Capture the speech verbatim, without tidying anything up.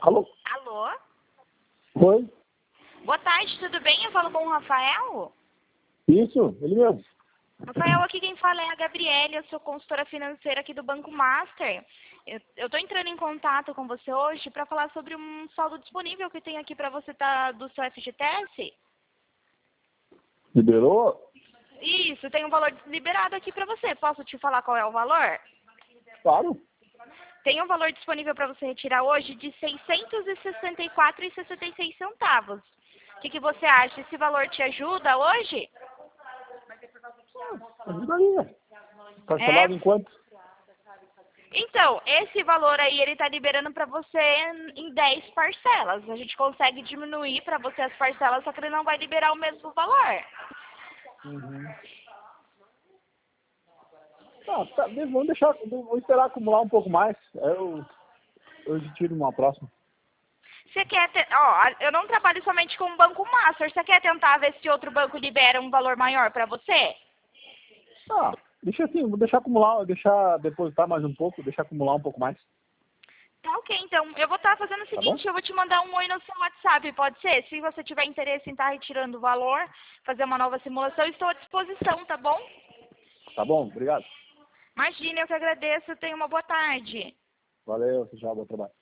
Alô? Alô? Oi? Boa tarde, tudo bem? Eu falo com o Rafael. Isso, ele mesmo. Rafael, aqui quem fala é a Gabriele, eu sou consultora financeira aqui do Banco Master. Eu estou entrando em contato com você hoje para falar sobre um saldo disponível que tem aqui para você tá, do seu F G T S. Liberou? Isso, tem um valor liberado aqui para você. Posso te falar qual é o valor? Claro. Tem um valor disponível para você retirar hoje de seiscentos e sessenta e quatro reais e sessenta e seis centavos. O que, que você acha? Esse valor te ajuda hoje? Ajudaria. Parcelado É? em quanto? Então, esse valor aí, ele tá liberando para você em dez parcelas. A gente consegue diminuir para você as parcelas, só que ele não vai liberar o mesmo valor. Uhum. Tá, tá, vamos deixar, vou esperar acumular um pouco mais. Aí eu, eu tiro uma próxima. Você quer ter, ó, eu não trabalho somente com o Banco Master. Você quer tentar ver se outro banco libera um valor maior para você? Ah, deixa assim, vou deixar acumular, deixar depositar mais um pouco, deixar acumular um pouco mais. Tá ok, então. Eu vou estar fazendo o Tá bom? seguinte, eu vou te mandar um oi no seu WhatsApp, pode ser? Se você tiver interesse em estar retirando o valor, fazer uma nova simulação, estou à disposição, tá bom? Tá bom, obrigado. Imagina, eu que agradeço. Tenha uma boa tarde. Valeu, já, bom trabalho.